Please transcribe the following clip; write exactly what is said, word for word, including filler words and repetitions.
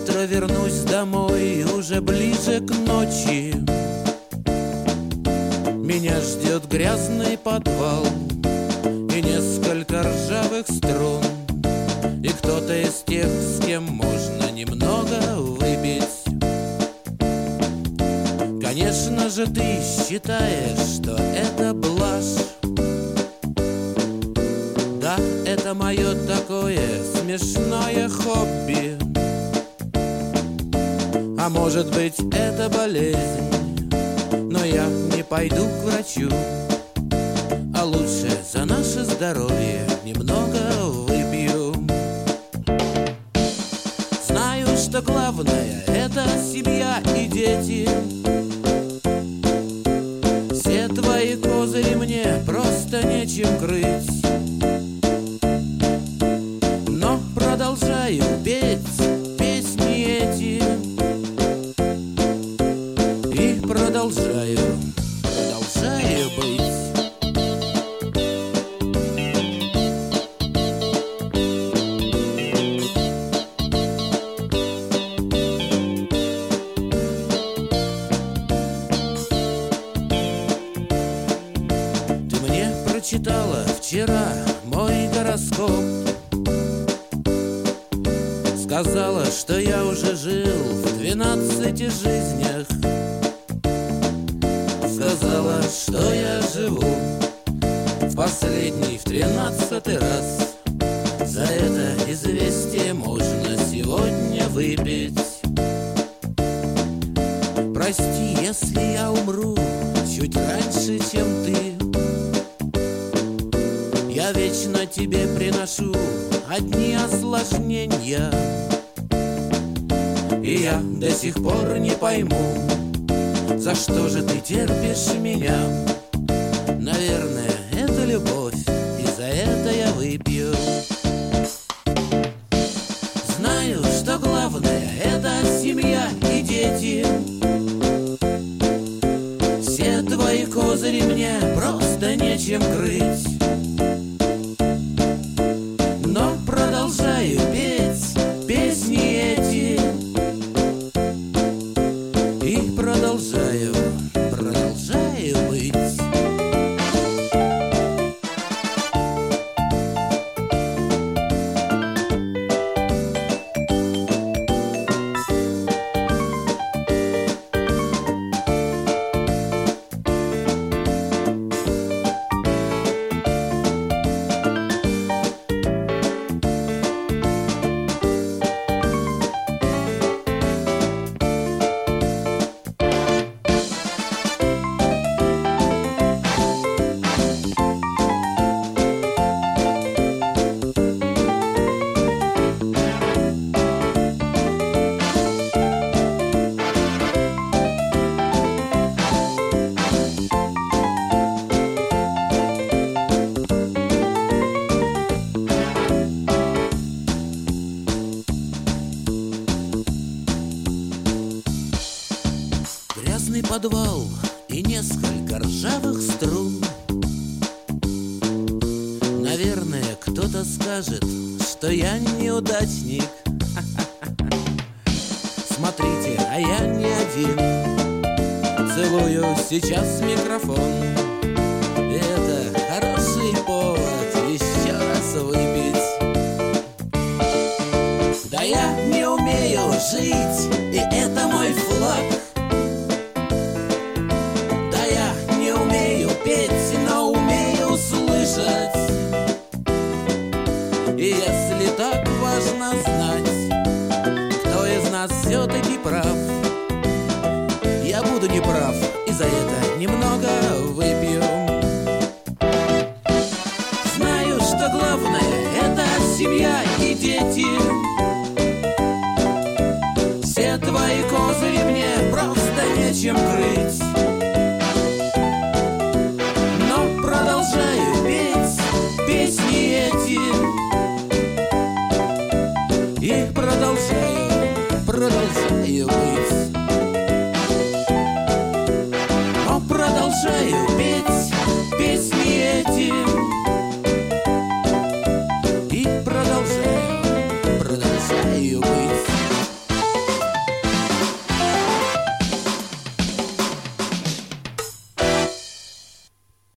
завтра вернусь домой уже ближе к ночи. Меня ждет грязный подвал и несколько ржавых струн, и кто-то из тех, с кем можно немного выпить. Конечно же, ты считаешь, что это блажь. Да, это мое такое смешное хобби. А может быть, это болезнь, но я не пойду к врачу. А лучше за наше здоровье немного выпью. Знаю, что главное — это семья и дети. Все твои козыри мне просто нечем крыть. Но продолжаю петь песни эти. И продолжаю, продолжаю быть. Читала вчера мой гороскоп. Сказала, что я уже жил в двенадцати жизнях. Сказала, что я живу в последний, в тринадцатый раз. За это известие можно сегодня выпить. Прости, если я умру чуть раньше, чем ты. Я вечно тебе приношу одни осложнения, и я до сих пор не пойму, за что же ты терпишь меня. Наверное, это любовь, и за это я выпью. Знаю, что главное — это семья и дети. Все твои козыри мне просто нечем крыть. Но продолжаю петь песни эти. И продолжаю, продолжаю быть. Грязный подвал и несколько ржавых струн. Наверное, кто-то скажет, что я неудачник. Смотрите, а я не один. Целую сейчас микрофон. И это хороший повод еще раз выпить. Да я не умею жить, и это мой флаг. Петь, но умею слышать. И если так важно знать, кто из нас все-таки прав, я буду неправ, и за это немного выпью. Знаю, что главное — это семья и дети. Все твои козыри мне просто нечем крыть. Продолжаю петь песни эти.